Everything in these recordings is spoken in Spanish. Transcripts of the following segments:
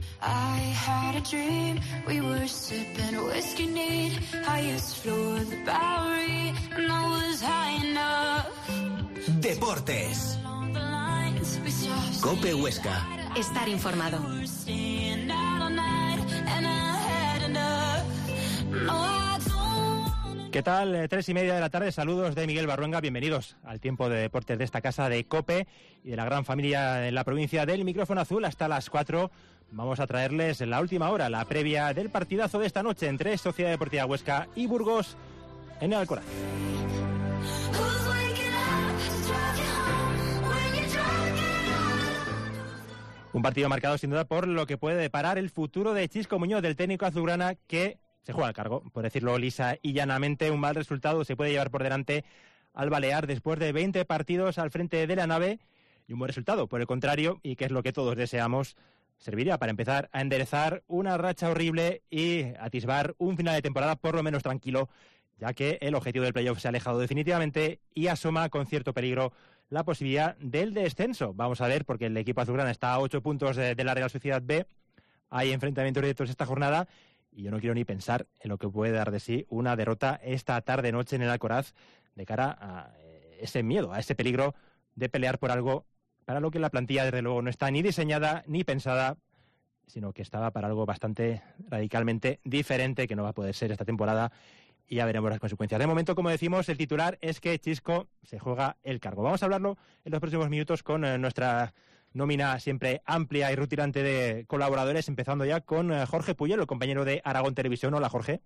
I had a dream, we were sipping whiskey neat, highest floor of the Bowery, and I was high enough. Deportes. COPE Huesca. Estar informado. ¿Qué tal? 3:30 de la tarde, saludos de Miguel Barruenga, bienvenidos al tiempo de deportes de esta casa de COPE y de la gran familia en la provincia del micrófono azul. Hasta las 4 vamos a traerles en la última hora, la previa del partidazo de esta noche entre Sociedad Deportiva Huesca y Burgos en el Alcoraz. Un partido marcado sin duda por lo que puede deparar el futuro de Chisco Muñoz, del técnico azulgrana, que se juega al cargo, por decirlo lisa y llanamente. Un mal resultado se puede llevar por delante al Balear después de 20 partidos al frente de la nave, y un buen resultado, por el contrario, y que es lo que todos deseamos, serviría para empezar a enderezar una racha horrible y atisbar un final de temporada por lo menos tranquilo, ya que el objetivo del playoff se ha alejado definitivamente y asoma con cierto peligro la posibilidad del descenso. Vamos a ver, porque el equipo azulgrana está a 8 puntos de la Real Sociedad B. Hay enfrentamientos directos esta jornada y yo no quiero ni pensar en lo que puede dar de sí una derrota esta tarde-noche en el Alcoraz de cara a ese miedo, a ese peligro de pelear por algo para lo que la plantilla desde luego no está ni diseñada ni pensada, sino que estaba para algo bastante radicalmente diferente que no va a poder ser esta temporada. Y ya veremos las consecuencias. De momento, como decimos, el titular es que Chisco se juega el cargo. Vamos a hablarlo en los próximos minutos con nuestra nómina siempre amplia y rutilante de colaboradores, empezando ya con Jorge Puyol, el compañero de Aragón Televisión. Hola, Jorge.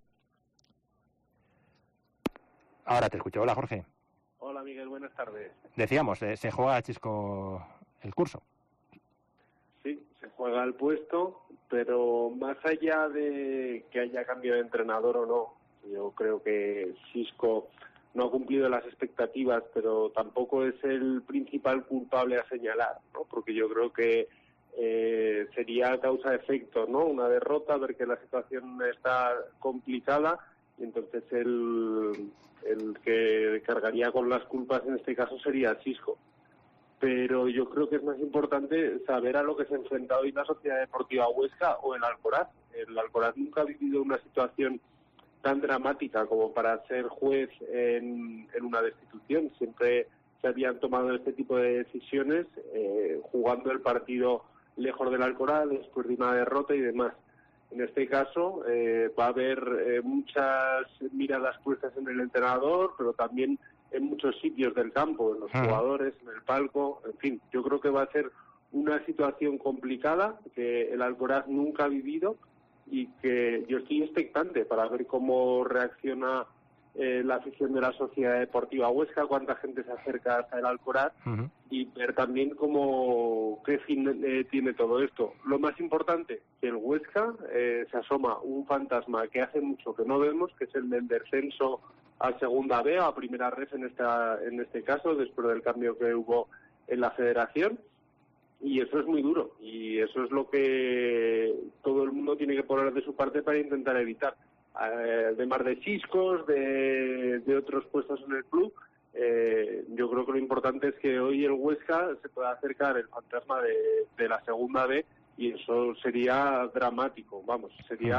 Ahora te escucho. Hola, Jorge. Hola, Miguel. Buenas tardes. Decíamos, se juega Chisco el curso. Sí, se juega el puesto, pero más allá de que haya cambio de entrenador o no, yo creo que Chisco no ha cumplido las expectativas, pero tampoco es el principal culpable a señalar, ¿no? Porque yo creo que sería causa-efecto, ¿no? Una derrota, ver que la situación está complicada, y entonces el que cargaría con las culpas en este caso sería Chisco. Pero yo creo que es más importante saber a lo que se ha enfrentado hoy la Sociedad Deportiva Huesca o el Alcoraz. El Alcoraz nunca ha vivido una situación tan dramática como para ser juez en una destitución. Siempre se habían tomado este tipo de decisiones jugando el partido lejos del Alcoraz después de una derrota y demás. En este caso va a haber muchas miradas puestas en el entrenador, pero también en muchos sitios del campo, en los jugadores, en el palco, en fin. Yo creo que va a ser una situación complicada que el Alcoraz nunca ha vivido, y que yo estoy expectante para ver cómo reacciona la afición de la Sociedad Deportiva Huesca, cuánta gente se acerca hasta el Alcoraz, y ver también qué fin tiene todo esto. Lo más importante, que el Huesca se asoma un fantasma que hace mucho que no vemos, que es el del descenso a Segunda B, a Primera Ref en este caso, después del cambio que hubo en la federación. Y eso es muy duro, y eso es lo que todo el mundo tiene que poner de su parte para intentar evitar. Además de Chiscos, de otros puestos en el club, yo creo que lo importante es que hoy el Huesca se pueda acercar el fantasma de la Segunda B, y eso sería dramático, sería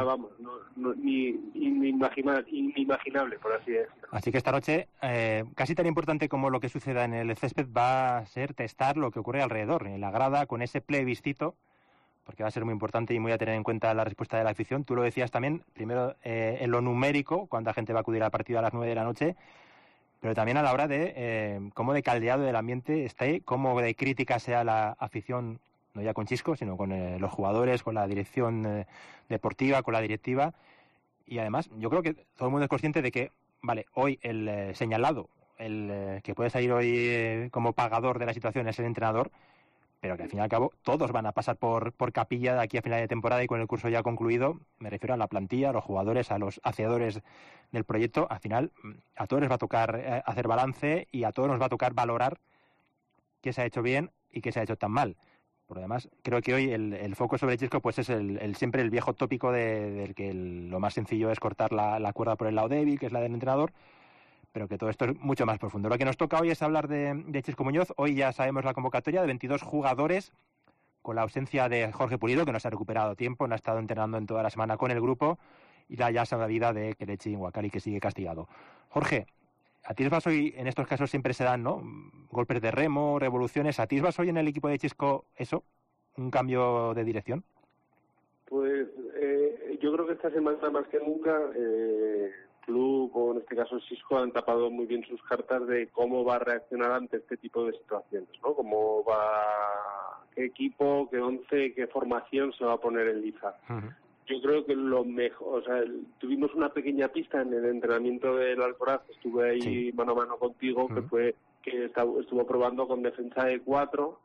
inimaginable, por así decirlo. Así que esta noche, casi tan importante como lo que suceda en el césped, va a ser testar lo que ocurre alrededor, en la grada, con ese plebiscito, porque va a ser muy importante y muy a tener en cuenta la respuesta de la afición. Tú lo decías también, primero en lo numérico, cuánta gente va a acudir al partido a las 9 de la noche, pero también a la hora de cómo de caldeado el ambiente esté, cómo de crítica sea la afición, no ya con Chisco, sino con los jugadores, con la dirección deportiva, con la directiva. Y además, yo creo que todo el mundo es consciente de que, vale, hoy el señalado, el que puede salir hoy como pagador de la situación es el entrenador, pero que al fin y al cabo todos van a pasar por capilla de aquí a final de temporada, y con el curso ya concluido, me refiero a la plantilla, a los jugadores, a los hacedores del proyecto. Al final, a todos les va a tocar hacer balance, y a todos nos va a tocar valorar qué se ha hecho bien y qué se ha hecho tan mal. Por lo demás, creo que hoy el foco sobre Chisco pues es siempre el viejo tópico del que lo más sencillo es cortar la cuerda por el lado débil, que es la del entrenador, pero que todo esto es mucho más profundo. Lo que nos toca hoy es hablar de Chisco Muñoz. Hoy ya sabemos la convocatoria de 22 jugadores, con la ausencia de Jorge Pulido, que no se ha recuperado a tiempo, no ha estado entrenando en toda la semana con el grupo, y la ya salida de Kelechi Nwakali, que sigue castigado. Jorge, ¿atisbas hoy, en estos casos siempre se dan, ¿no?, golpes de remo, revoluciones? ¿Atisbas hoy en el equipo de Chisco eso, un cambio de dirección? Pues yo creo que esta semana más que nunca club, o en este caso Xisco, han tapado muy bien sus cartas de cómo va a reaccionar ante este tipo de situaciones, ¿no? Cómo va, qué equipo, qué once, qué formación se va a poner en liza. Uh-huh. Yo creo que lo mejor, o sea, tuvimos una pequeña pista en el entrenamiento del Alcoraz, estuve ahí mano a mano contigo, que fue que estuvo probando con defensa de 4,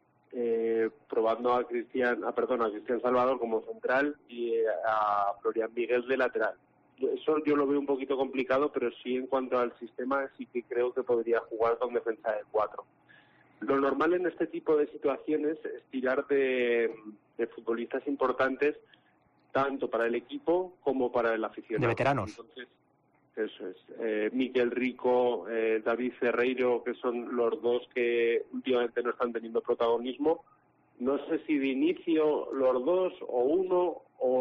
probando a Cristian Salvador como central y a Florian Miguel de lateral. Eso yo lo veo un poquito complicado, pero sí en cuanto al sistema sí que creo que podría jugar con defensa de 4. Lo normal en este tipo de situaciones es tirar de futbolistas importantes tanto para el equipo como para el aficionado. De veteranos. Entonces, eso es. Miquel Rico, David Ferreiro, que son los dos que últimamente no están teniendo protagonismo. No sé si de inicio los dos o uno,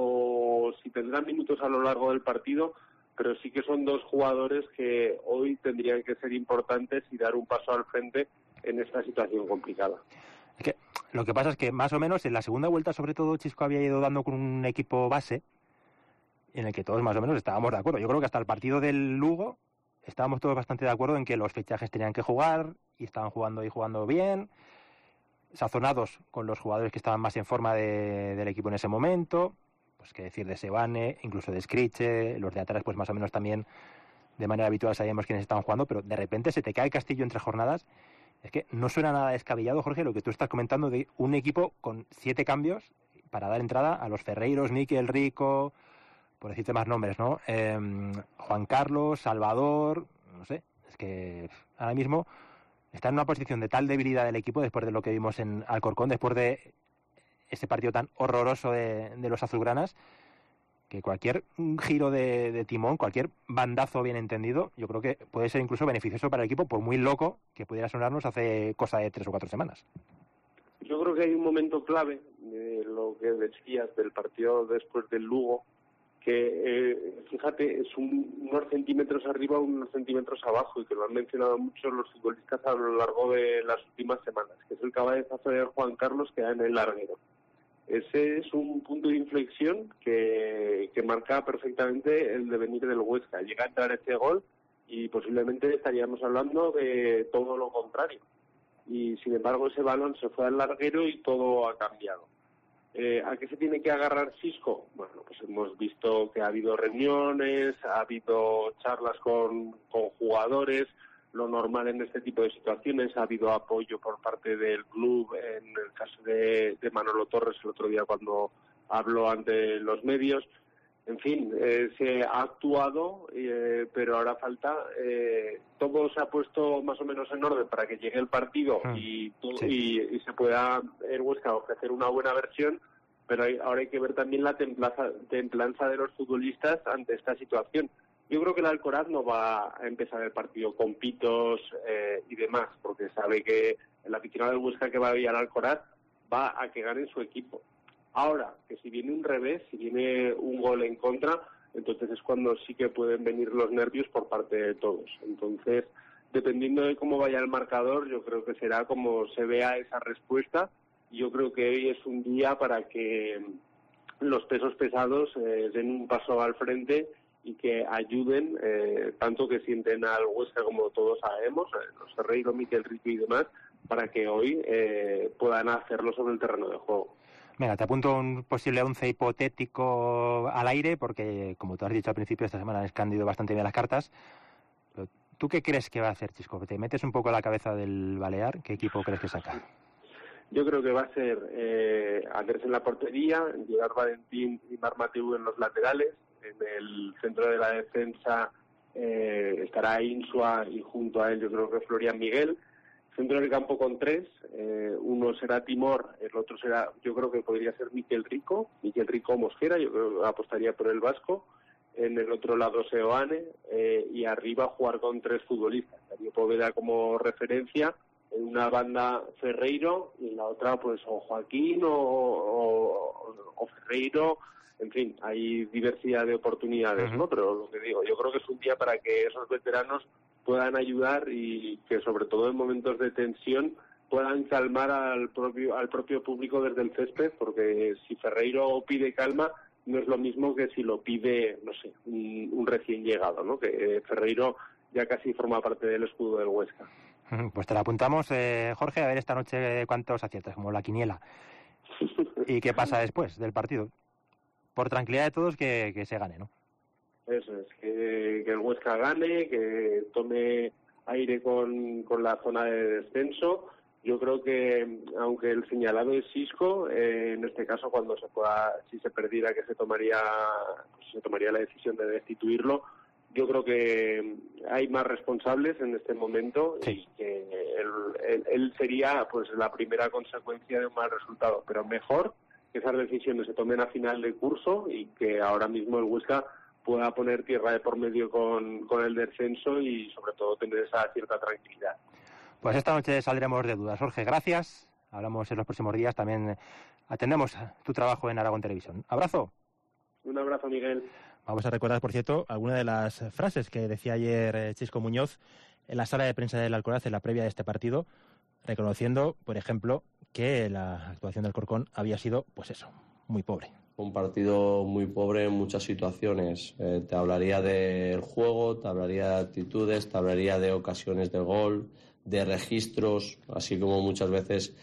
o si tendrán minutos a lo largo del partido, pero sí que son dos jugadores que hoy tendrían que ser importantes y dar un paso al frente en esta situación complicada. Es que lo que pasa es que más o menos en la segunda vuelta, sobre todo, Chisco había ido dando con un equipo base en el que todos más o menos estábamos de acuerdo. Yo creo que hasta el partido del Lugo estábamos todos bastante de acuerdo en que los fichajes tenían que jugar y estaban jugando y jugando bien, sazonados con los jugadores que estaban más en forma del equipo en ese momento, pues qué decir de Sebane, incluso de Scriche, los de atrás pues más o menos también de manera habitual sabíamos quiénes estaban jugando, pero de repente se te cae el Castillo entre jornadas. Es que no suena nada descabellado, Jorge, lo que tú estás comentando de un equipo con 7 cambios para dar entrada a los Ferreiros, Miquel Rico, por decirte más nombres, ¿no? Juan Carlos, Salvador, no sé, es que ahora mismo está en una posición de tal debilidad del equipo después de lo que vimos en Alcorcón, después de ese partido tan horroroso de los azulgranas, que cualquier giro de timón, cualquier bandazo bien entendido, yo creo que puede ser incluso beneficioso para el equipo, por muy loco que pudiera sonarnos hace cosa de 3 o 4 semanas. Yo creo que hay un momento clave de lo que decías del partido después del Lugo, que fíjate, es unos centímetros arriba o unos centímetros abajo, y que lo han mencionado mucho los futbolistas a lo largo de las últimas semanas, que es el cabezazo de Juan Carlos que da en el larguero. Ese es un punto de inflexión que marca perfectamente el devenir del Huesca. Llega a entrar este gol y posiblemente estaríamos hablando de todo lo contrario. Y sin embargo ese balón se fue al larguero y todo ha cambiado. ¿A qué se tiene que agarrar Xisco? Bueno, pues hemos visto que ha habido reuniones, ha habido charlas con jugadores. Lo normal en este tipo de situaciones, ha habido apoyo por parte del club, en el caso de Manolo Torres el otro día cuando habló ante los medios. En fin, se ha actuado, pero ahora falta, todo se ha puesto más o menos en orden para que llegue el partido y se pueda el Huesca ofrecer una buena versión, pero ahora hay que ver también la templanza de los futbolistas ante esta situación. Yo creo que el Alcoraz no va a empezar el partido con pitos y demás, porque sabe que el aficionado del Huesca que va a ir al Alcoraz va a que gane su equipo. Ahora, que si viene un revés, si viene un gol en contra, entonces es cuando sí que pueden venir los nervios por parte de todos. Entonces, dependiendo de cómo vaya el marcador, yo creo que será como se vea esa respuesta. Yo creo que hoy es un día para que los pesos pesados den un paso al frente y que ayuden, tanto que sienten al Huesca como todos sabemos, los Ferreiro, Miquel Rico y demás, para que hoy puedan hacerlo sobre el terreno de juego. Venga, te apunto un posible 11 hipotético al aire, porque como tú has dicho al principio, esta semana han escandido bastante bien las cartas. Pero, ¿tú qué crees que va a hacer Xisco? ¿Te metes un poco a la cabeza del Balear? ¿Qué equipo crees que saca? Yo creo que va a ser Andrés en la portería, Gerard Valentín y Marc Mateu en los laterales. En el centro de la defensa estará Insua y junto a él yo creo que Florian Miguel. Centro del campo con 3, uno será Timor, el otro será, yo creo que podría ser Miquel Rico Mosquera, yo creo que apostaría por el vasco. En el otro lado Seoane y arriba jugar con 3 futbolistas, Darío Poveda como referencia, en una banda Ferreiro y en la otra pues o Joaquín o Ferreiro. En fin, hay diversidad de oportunidades, ¿no? Pero lo que digo, yo creo que es un día para que esos veteranos puedan ayudar y que sobre todo en momentos de tensión puedan calmar al propio público desde el césped, porque si Ferreiro pide calma no es lo mismo que si lo pide, no sé, un recién llegado, ¿no? Que Ferreiro ya casi forma parte del escudo del Huesca. Pues te la apuntamos, Jorge, a ver esta noche cuántos aciertas, como la quiniela. ¿Y qué pasa después del partido? Por tranquilidad de todos, que se gane, ¿no? Eso es, que el Huesca gane, que tome aire con la zona de descenso. Yo creo que, aunque el señalado es Xisco, en este caso, si se perdiera, que se tomaría la decisión de destituirlo. Yo creo que hay más responsables en este momento y que él sería pues la primera consecuencia de un mal resultado, pero mejor que esas decisiones se tomen a final de curso y que ahora mismo el Huesca pueda poner tierra de por medio con el descenso y sobre todo tener esa cierta tranquilidad. Pues esta noche saldremos de dudas. Jorge, gracias. Hablamos en los próximos días. También atendemos tu trabajo en Aragón Televisión. Abrazo. Un abrazo, Miguel. Vamos a recordar, por cierto, algunas de las frases que decía ayer Xisco Muñoz en la sala de prensa del Alcoraz en la previa de este partido, reconociendo, por ejemplo, que la actuación del Corcón había sido, pues eso, muy pobre. Un partido muy pobre en muchas situaciones. Te hablaría del juego, te hablaría de actitudes, te hablaría de ocasiones de gol, de registros, así como muchas veces.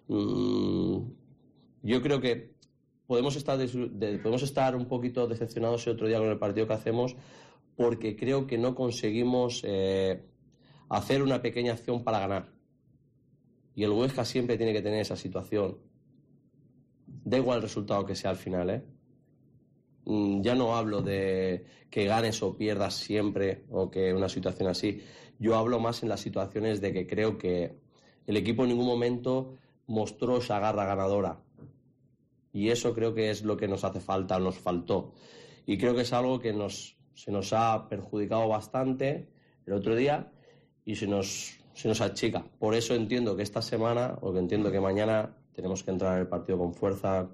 Yo creo que podemos estar un poquito decepcionados el otro día con el partido que hacemos, porque creo que no conseguimos hacer una pequeña acción para ganar. Y el Huesca siempre tiene que tener esa situación. Da igual el resultado que sea al final, ¿eh? Ya no hablo de que ganes o pierdas siempre o que una situación así. Yo hablo más en las situaciones de que creo que el equipo en ningún momento mostró esa garra ganadora. Y eso creo que es lo que nos hace falta, nos faltó. Y creo que es algo que se nos ha perjudicado bastante el otro día y se nos achica. Por eso entiendo que esta semana, o que entiendo que mañana, tenemos que entrar en el partido con fuerza,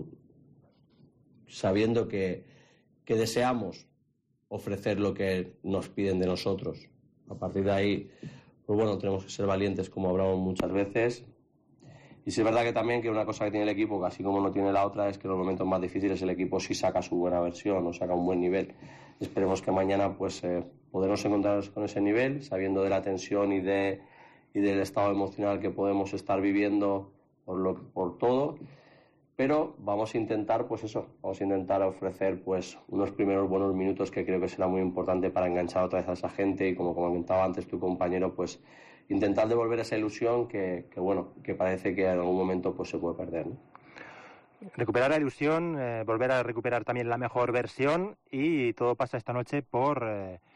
sabiendo que deseamos ofrecer lo que nos piden de nosotros. A partir de ahí, pues bueno, tenemos que ser valientes, como hablamos muchas veces. Y sí es verdad que también que una cosa que tiene el equipo, que así como no tiene la otra, es que en los momentos más difíciles el equipo sí saca su buena versión o saca un buen nivel. Esperemos que mañana pues podamos encontrarnos con ese nivel, sabiendo de la tensión y del estado emocional que podemos estar viviendo por todo. Pero vamos a intentar ofrecer pues unos primeros buenos minutos que creo que será muy importante para enganchar otra vez a esa gente y, como comentaba antes tu compañero, pues intentar devolver esa ilusión que parece que en algún momento pues se puede perder, ¿no? Recuperar la ilusión, volver a recuperar también la mejor versión, y todo pasa esta noche por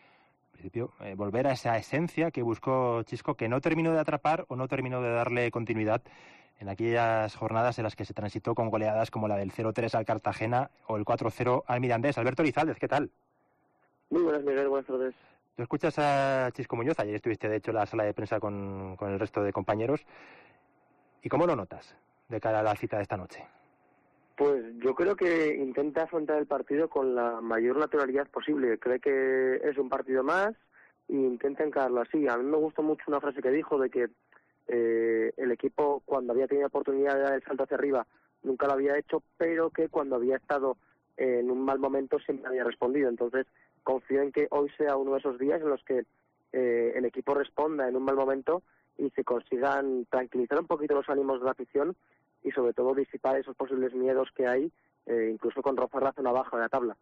volver a esa esencia que buscó Xisco, que no terminó de atrapar o no terminó de darle continuidad en aquellas jornadas en las que se transitó con goleadas como la del 0-3 al Cartagena o el 4-0 al Mirandés. Alberto Lizaldes, ¿qué tal? Muy buenas, Miguel, buenas tardes. Tú escuchas a Xisco Muñoz, ayer estuviste de hecho en la sala de prensa con el resto de compañeros. ¿Y cómo lo notas de cara a la cita de esta noche? Pues yo creo que intenta afrontar el partido con la mayor naturalidad posible. Cree que es un partido más e intenta encararlo así. A mí me gustó mucho una frase que dijo de que el equipo, cuando había tenido oportunidad de dar el salto hacia arriba, nunca lo había hecho, pero que cuando había estado en un mal momento siempre había respondido. Entonces confío en que hoy sea uno de esos días en los que el equipo responda en un mal momento y se consigan tranquilizar un poquito los ánimos de la afición y sobre todo disipar esos posibles miedos que hay, incluso con rozar la zona baja de la tabla.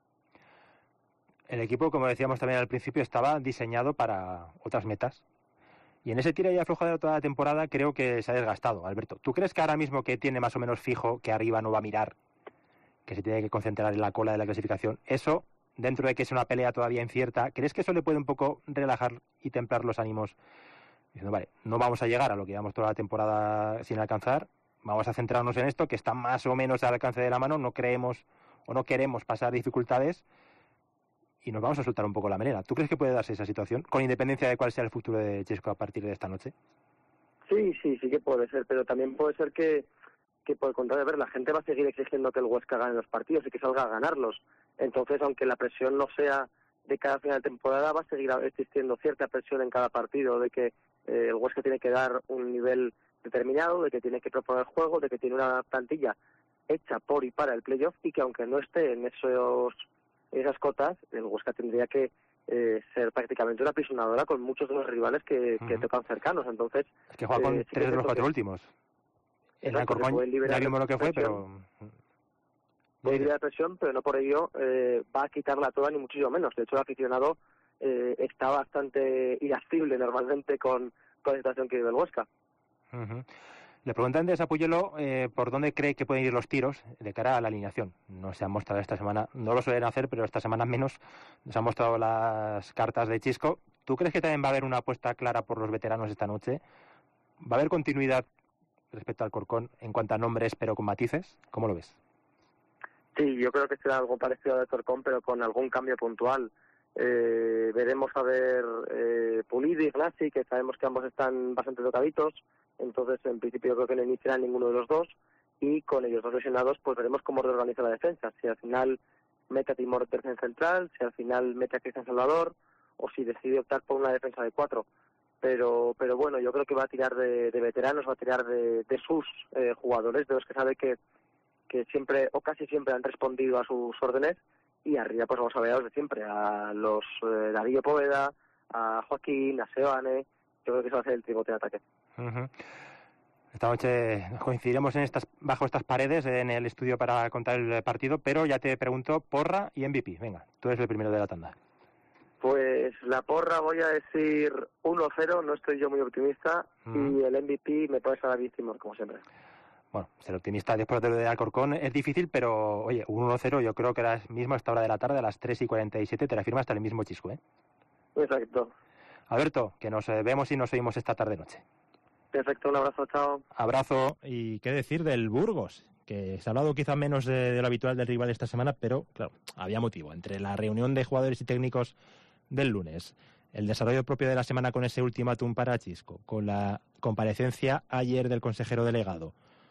El equipo, como decíamos también al principio, estaba diseñado para otras metas. Y en ese tira y afloja de toda la temporada creo que se ha desgastado, Alberto. ¿Tú crees que ahora mismo que tiene más o menos fijo que arriba no va a mirar, que se tiene que concentrar en la cola de la clasificación? Eso, dentro de que es una pelea todavía incierta, ¿crees que eso le puede un poco relajar y templar los ánimos? Diciendo, vale, no vamos a llegar a lo que llevamos toda la temporada sin alcanzar, vamos a centrarnos en esto, que está más o menos al alcance de la mano, no creemos o no queremos pasar dificultades y nos vamos a soltar un poco la melena. ¿Tú crees que puede darse esa situación, con independencia de cuál sea el futuro de Xisco a partir de esta noche? Sí que puede ser, pero también puede ser que por el contrario, la gente va a seguir exigiendo que el Huesca gane los partidos y que salga a ganarlos. Entonces, aunque la presión no sea de cada final de temporada, va a seguir existiendo cierta presión en cada partido de que el Huesca tiene que dar un nivel determinado, de que tiene que proponer juego, de que tiene una plantilla hecha por y para el playoff, y que aunque no esté en esas cotas, el Huesca tendría que ser prácticamente una apisonadora con muchos de los rivales que tocan cercanos. Entonces, es que juega con 3 de los 4 últimos. En el Alcorcón ya vimos lo que fue, pero... Puede liberar presión, pero no por ello va a quitarla toda, ni muchísimo menos. De hecho, el aficionado está bastante irascible normalmente con la situación que vive el Huesca. Le preguntan antes a Puyolo por dónde cree que pueden ir los tiros de cara a la alineación. No se han mostrado esta semana, no lo suelen hacer, pero esta semana menos nos han mostrado las cartas de Chisco. ¿Tú crees que también va a haber una apuesta clara por los veteranos esta noche? ¿Va a haber continuidad respecto al Alcorcón en cuanto a nombres, pero con matices? ¿Cómo lo ves? Sí, yo creo que será algo parecido al Alcorcón, pero con algún cambio puntual. Veremos a ver Pulido y Glasi, que sabemos que ambos están bastante tocaditos, entonces en principio yo creo que no iniciará ninguno de los dos, y con ellos dos lesionados pues veremos cómo reorganiza la defensa, si al final mete a Timor tercer central, si al final mete a Cristian Salvador, o si decide optar por una defensa de 4. Pero bueno, yo creo que va a tirar de veteranos, va a tirar de sus jugadores, de los que sabe que siempre o casi siempre han respondido a sus órdenes, y arriba pues vamos a ver a los de siempre, a los Darío Poveda, a Joaquín, a Seoane. Yo creo que eso va a ser el tribote de ataque. Esta noche coincidiremos bajo estas paredes en el estudio para contar el partido, pero ya te pregunto, porra y MVP. Venga, tú eres el primero de la tanda. Pues la porra voy a decir 1-0, no estoy yo muy optimista, y el MVP me puede salir Timor, como siempre. Bueno, ser optimista después de lo de Alcorcón es difícil, pero oye, un 1-0 yo creo que ahora mismo a esta hora de la tarde, a las 3:47, te la firma hasta el mismo Chisco, ¿eh? Exacto. Alberto, que nos vemos y nos oímos esta tarde-noche. Perfecto, un abrazo, chao. Abrazo. ¿Y qué decir del Burgos? Que se ha hablado quizá menos de lo habitual del rival esta semana, pero claro, había motivo. Entre la reunión de jugadores y técnicos del lunes, el desarrollo propio de la semana con ese ultimátum para Chisco, con la comparecencia ayer del consejero delegado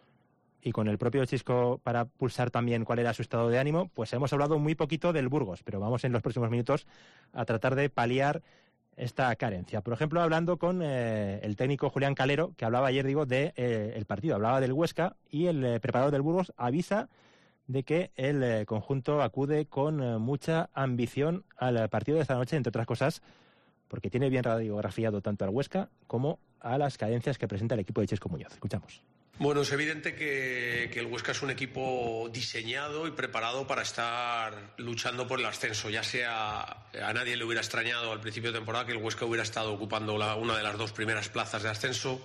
y con el propio Chisco para pulsar también cuál era su estado de ánimo, pues hemos hablado muy poquito del Burgos, pero vamos en los próximos minutos a tratar de paliar esta carencia. Por ejemplo, hablando con el técnico Julián Calero, que hablaba ayer, el partido, hablaba del Huesca, y el preparador del Burgos avisa de que el conjunto acude con mucha ambición al partido de esta noche, entre otras cosas, porque tiene bien radiografiado tanto al Huesca como a las carencias que presenta el equipo de Chisco Muñoz. Escuchamos. Bueno, es evidente que el Huesca es un equipo diseñado y preparado para estar luchando por el ascenso. Ya sea, a nadie le hubiera extrañado al principio de temporada que el Huesca hubiera estado ocupando una de las 2 primeras plazas de ascenso,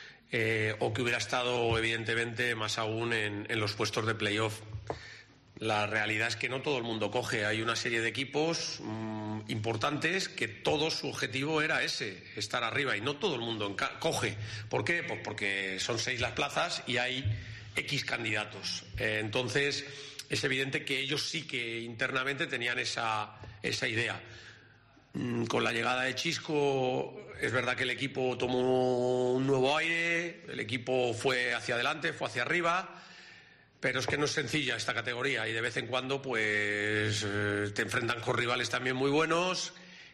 o que hubiera estado, evidentemente, más aún en los puestos de playoff. La realidad es que no todo el mundo coge. Hay una serie de equipos importantes que todo su objetivo era ese, estar arriba, y no todo el mundo coge. ¿Por qué? Pues porque son 6 las plazas y hay X candidatos. Entonces es evidente que ellos sí que internamente tenían esa idea. Con la llegada de Chisco es verdad que el equipo tomó un nuevo aire, el equipo fue hacia adelante, fue hacia arriba. Pero es que no es sencilla esta categoría, y de vez en cuando pues te enfrentan con rivales también muy buenos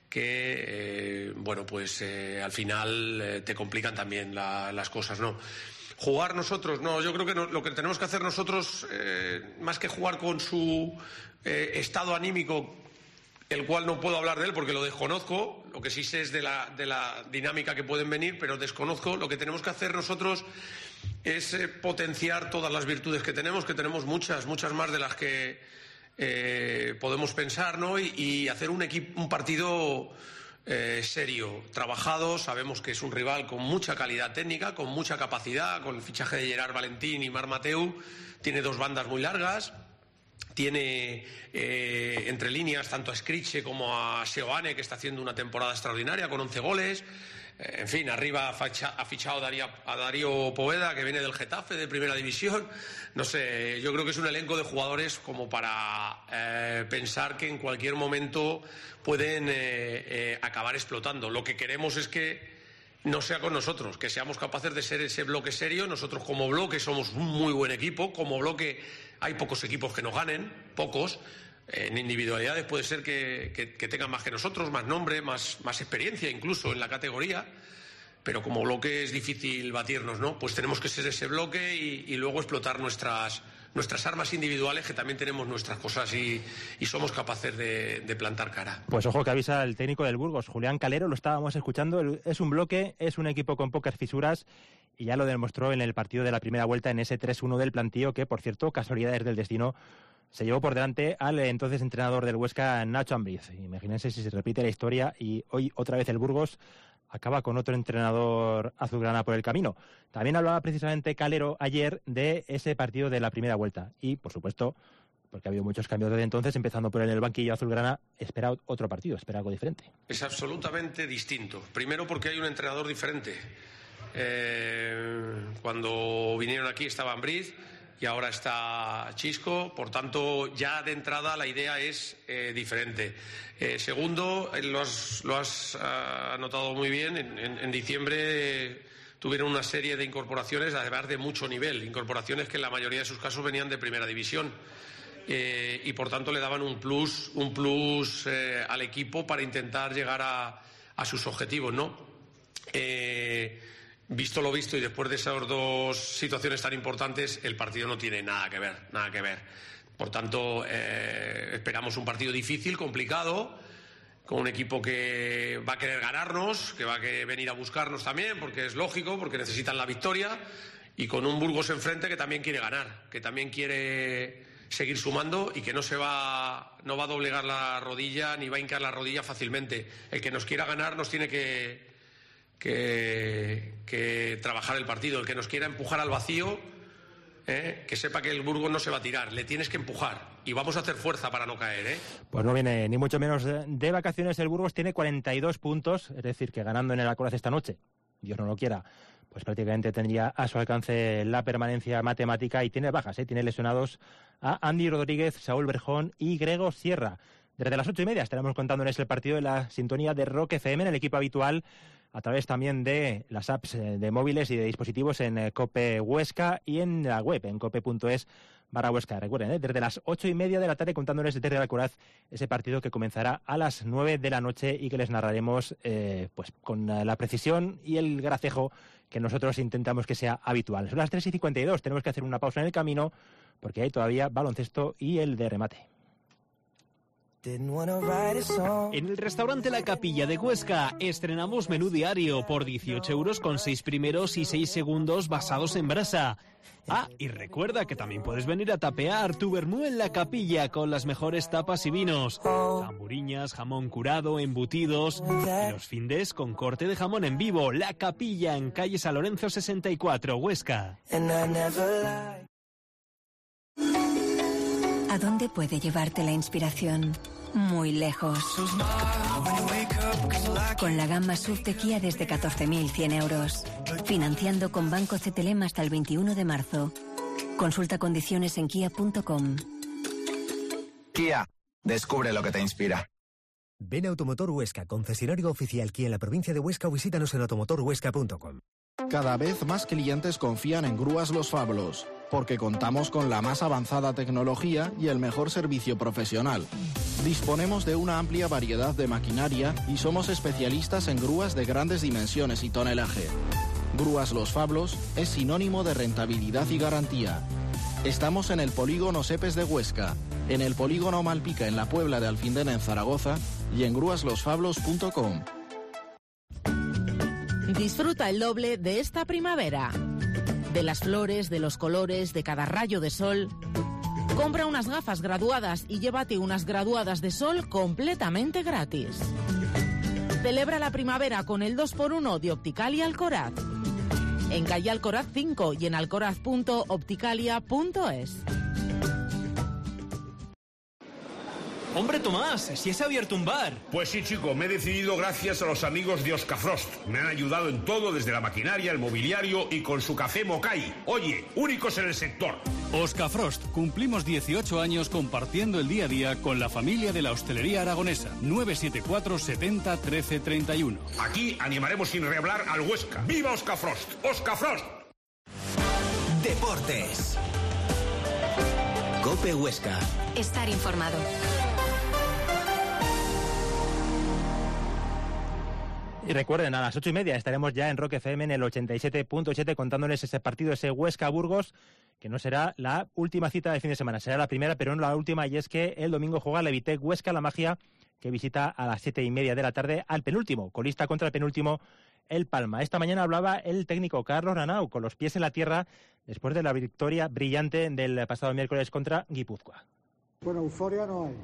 que al final te complican también las cosas, ¿no? Jugar nosotros, no, yo creo que lo que tenemos que hacer nosotros, más que jugar con su estado anímico, el cual no puedo hablar de él porque lo desconozco, lo que sí sé es de la dinámica que pueden venir, pero desconozco. Lo que tenemos que hacer nosotros es potenciar todas las virtudes que tenemos muchas más de las que podemos pensar, ¿no? Y hacer un partido serio, trabajado. Sabemos que es un rival con mucha calidad técnica, con mucha capacidad, con el fichaje de Gerard Valentín y Marc Mateu, tiene 2 bandas muy largas. Tiene entre líneas tanto a Scriche como a Seoane, que está haciendo una temporada extraordinaria con 11 goles. En fin, arriba ha fichado a Darío Poveda, que viene del Getafe, de Primera División. No sé, yo creo que es un elenco de jugadores como para pensar que en cualquier momento pueden acabar explotando. Lo que queremos es que no sea con nosotros, que seamos capaces de ser ese bloque serio. Nosotros como bloque somos un muy buen equipo, como bloque hay pocos equipos que nos ganen, pocos. En individualidades puede ser que tengan más que nosotros, más nombre, más experiencia incluso en la categoría, pero como bloque es difícil batirnos, ¿no? Pues tenemos que ser ese bloque y luego explotar nuestras armas individuales, que también tenemos nuestras cosas y somos capaces de plantar cara. Pues ojo que avisa el técnico del Burgos, Julián Calero, lo estábamos escuchando, es un bloque, es un equipo con pocas fisuras y ya lo demostró en el partido de la primera vuelta en ese 3-1 del plantío que, por cierto, casualidades del destino, se llevó por delante al entonces entrenador del Huesca, Nacho Ambriz. Imagínense si se repite la historia y hoy otra vez el Burgos acaba con otro entrenador azulgrana por el camino. También hablaba precisamente Calero ayer de ese partido de la primera vuelta y, por supuesto, porque ha habido muchos cambios desde entonces, empezando por el banquillo azulgrana, espera otro partido, espera algo diferente. Es absolutamente distinto. Primero porque hay un entrenador diferente. Cuando vinieron aquí estaba Ambriz y ahora está Chisco, por tanto ya de entrada la idea es diferente. Segundo, lo has anotado muy bien, en diciembre tuvieron una serie de incorporaciones, además de mucho nivel, incorporaciones que en la mayoría de sus casos venían de primera división y por tanto le daban un plus al equipo para intentar llegar a sus objetivos, ¿no? Visto lo visto y después de esas dos situaciones tan importantes, el partido no tiene nada que ver. Por tanto, esperamos un partido difícil, complicado, con un equipo que va a querer ganarnos, que va a venir a buscarnos también, porque es lógico, porque necesitan la victoria, y con un Burgos enfrente que también quiere ganar, que también quiere seguir sumando y que no va a doblegar la rodilla ni va a hincar la rodilla fácilmente. El que nos quiera ganar nos tiene que trabajar el partido. El que nos quiera empujar al vacío, que sepa que el Burgos no se va a tirar, le tienes que empujar y vamos a hacer fuerza para no caer. Pues no viene ni mucho menos de vacaciones. El Burgos tiene 42 puntos, es decir, que ganando en el Alcoraz esta noche, Dios no lo quiera, pues prácticamente tendría a su alcance la permanencia matemática y tiene bajas, tiene lesionados a Andy Rodríguez, Saúl Berjón y Grego Sierra. Desde las 8:30 estaremos contándoles el partido de la sintonía de Rock FM en el equipo habitual, a través también de las apps de móviles y de dispositivos en COPE Huesca y en la web, en cope.es/Huesca. Recuerden, desde las 8:30 de la tarde contándoles desde el Alcoraz ese partido que comenzará a las 9 de la noche y que les narraremos pues con la precisión y el gracejo que nosotros intentamos que sea habitual. Son las 3:52, tenemos que hacer una pausa en el camino porque hay todavía baloncesto y el de remate. En el restaurante La Capilla de Huesca estrenamos menú diario por 18 euros con 6 primeros y 6 segundos basados en brasa. Ah, y recuerda que también puedes venir a tapear tu vermú en La Capilla con las mejores tapas y vinos. Tamburiñas, jamón curado, embutidos y los findes con corte de jamón en vivo. La Capilla en calle San Lorenzo 64, Huesca. ¿A dónde puede llevarte la inspiración? Muy lejos. Con la gama SUV de Kia desde 14.100 euros. Financiando con Banco CTLM hasta el 21 de marzo. Consulta condiciones en kia.com. Kia, descubre lo que te inspira. Ven a Automotor Huesca, concesionario oficial Kia en la provincia de Huesca, o visítanos en automotorhuesca.com. Cada vez más clientes confían en Grúas Los Fablos, porque contamos con la más avanzada tecnología y el mejor servicio profesional. Disponemos de una amplia variedad de maquinaria y somos especialistas en grúas de grandes dimensiones y tonelaje. Grúas Los Fablos es sinónimo de rentabilidad y garantía. Estamos en el polígono Sepes de Huesca, en el polígono Malpica en la Puebla de Alfindena en Zaragoza y en grúaslosfablos.com. Disfruta el doble de esta primavera. De las flores, de los colores, de cada rayo de sol. Compra unas gafas graduadas y llévate unas graduadas de sol completamente gratis. Celebra la primavera con el 2x1 de Opticalia Alcoraz. En calle Alcoraz 5 y en alcoraz.opticalia.es. Hombre, Tomás, si has abierto un bar. Pues sí, chico, me he decidido gracias a los amigos de Oscafrost. Me han ayudado en todo, desde la maquinaria, el mobiliario y con su café Mokai. Oye, únicos en el sector. Oscafrost, cumplimos 18 años compartiendo el día a día con la familia de la hostelería aragonesa. 974 70 13 31. Aquí animaremos sin rehablar al Huesca. ¡Viva Oscafrost! ¡Oscafrost! Deportes. COPE Huesca. Estar informado. Y recuerden, a las 8:30 estaremos ya en Rock FM en el 87.7 contándoles ese partido, ese Huesca-Burgos, que no será la última cita de fin de semana, será la primera, pero no la última, y es que el domingo juega Levitec Huesca La Magia, que visita a las 7:30 de la tarde al penúltimo, colista contra el penúltimo, el Palma. Esta mañana hablaba el técnico Carlos Ranau, con los pies en la tierra, después de la victoria brillante del pasado miércoles contra Guipúzcoa. Bueno, euforia no hay.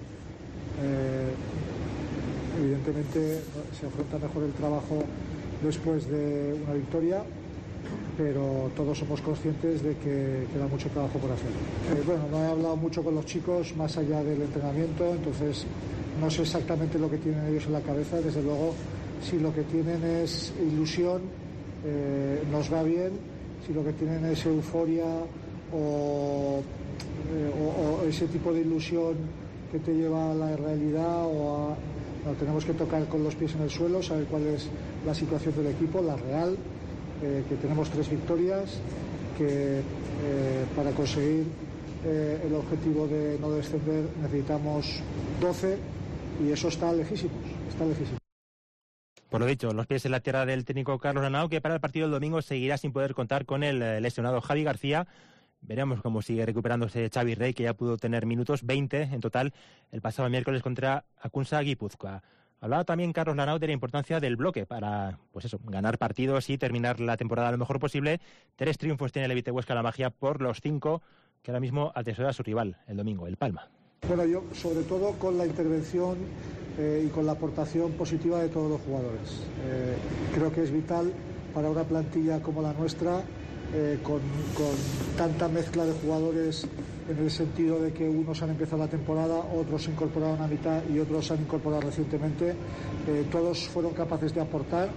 Evidentemente se afronta mejor el trabajo después de una victoria, pero todos somos conscientes de que queda mucho trabajo por hacer. Bueno, no he hablado mucho con los chicos más allá del entrenamiento, entonces no sé exactamente lo que tienen ellos en la cabeza. Desde luego, si lo que tienen es ilusión, nos va bien. Si lo que tienen es euforia o ese tipo de ilusión que te lleva a la realidad tenemos que tocar con los pies en el suelo, saber cuál es la situación del equipo, la real, que tenemos 3 victorias, que para conseguir el objetivo de no descender necesitamos 12 y eso está lejísimos, Por lo dicho, los pies en la tierra del técnico Carlos Ranau, que para el partido del domingo seguirá sin poder contar con el lesionado Javi García. Veremos cómo sigue recuperándose Xavi Rey, que ya pudo tener minutos, 20 en total, el pasado miércoles contra Acunsa Guipúzcoa. Hablaba también Carlos Ranau de la importancia del bloque para, ganar partidos y terminar la temporada lo mejor posible. 3 triunfos tiene el Levitec Huesca La Magia por los 5 que ahora mismo atesora a su rival el domingo, el Palma. Bueno, yo sobre todo con la intervención y con la aportación positiva de todos los jugadores. Creo que es vital para una plantilla como la nuestra, con tanta mezcla de jugadores, en el sentido de que unos han empezado la temporada, otros se incorporaron a mitad y otros se han incorporado recientemente. Todos fueron capaces de aportar,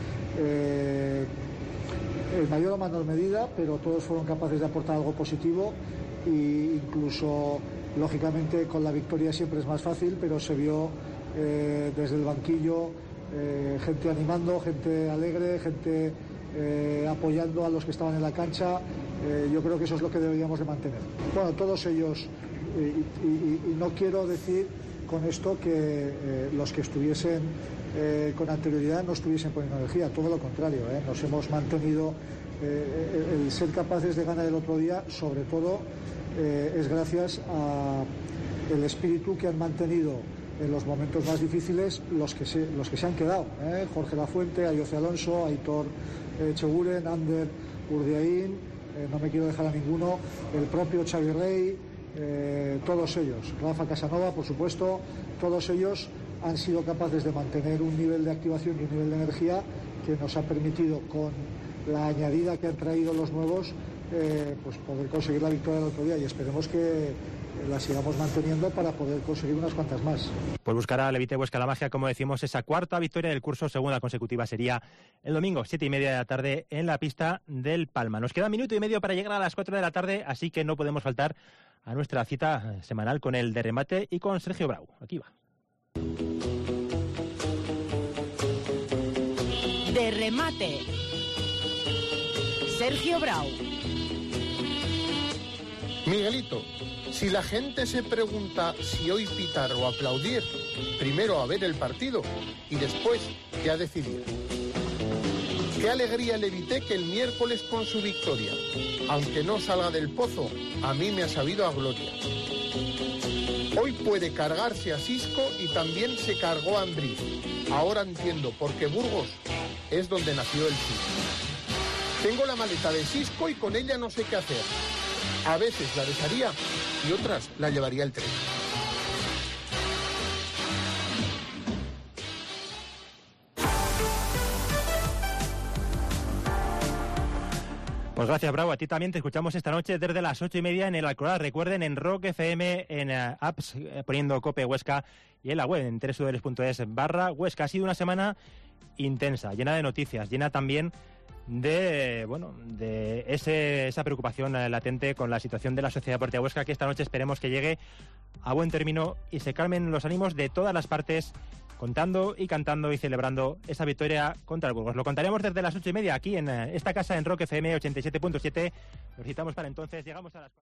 en mayor o menor medida, pero todos fueron capaces de aportar algo positivo, e incluso, lógicamente, con la victoria siempre es más fácil, pero se vio desde el banquillo gente animando, gente alegre, gente apoyando a los que estaban en la cancha. Yo creo que eso es lo que deberíamos de mantener. Bueno, todos ellos, y no quiero decir con esto que los que estuviesen con anterioridad no estuviesen poniendo energía, todo lo contrario, nos hemos mantenido. El ser capaces de ganar el otro día, sobre todo, es gracias al espíritu que han mantenido en los momentos más difíciles los que se han quedado, Jorge Lafuente, Ayoce Alonso, Aitor Cheguren, Ander Urdiaín, no me quiero dejar a ninguno, el propio Xavi Rey, todos ellos, Rafa Casanova, por supuesto, todos ellos han sido capaces de mantener un nivel de activación y un nivel de energía que nos ha permitido, con la añadida que han traído los nuevos, poder conseguir la victoria del otro día, y esperemos que la sigamos manteniendo para poder conseguir unas cuantas más. Pues buscará a Levitec Huesca La Magia, como decimos, esa 4ª victoria del curso, segunda consecutiva sería el domingo, 7:30 de la tarde, en la pista del Palma. Nos queda 1 minuto y medio para llegar a las 4 de la tarde, así que no podemos faltar a nuestra cita semanal con el de remate y con Sergio Brau. Aquí va. De remate, Sergio Brau. Miguelito, si la gente se pregunta si hoy pitar o aplaudir, primero a ver el partido y después ya decidir. Qué alegría Levitec el miércoles con su victoria. Aunque no salga del pozo, a mí me ha sabido a gloria. Hoy puede cargarse a Xisco y también se cargó a Ambriz. Ahora entiendo por qué Burgos es donde nació el Xisco. Tengo la maleta de Xisco y con ella no sé qué hacer. A veces la dejaría y otras la llevaría el tren. Pues gracias, Bravo. A ti también te escuchamos esta noche desde las 8:30 en el Alcoraz. Recuerden, en Rock FM, en apps, poniendo COPE Huesca, y en la web, en www.es/Huesca. Ha sido una semana intensa, llena de noticias, llena también de esa preocupación latente con la situación de la Sociedad Deportiva Huesca, que esta noche esperemos que llegue a buen término y se calmen los ánimos de todas las partes, contando y cantando y celebrando esa victoria contra el Burgos. Lo contaremos desde las 8:30 aquí en esta casa en Rock FM 87.7. Nos citamos para entonces. Llegamos a las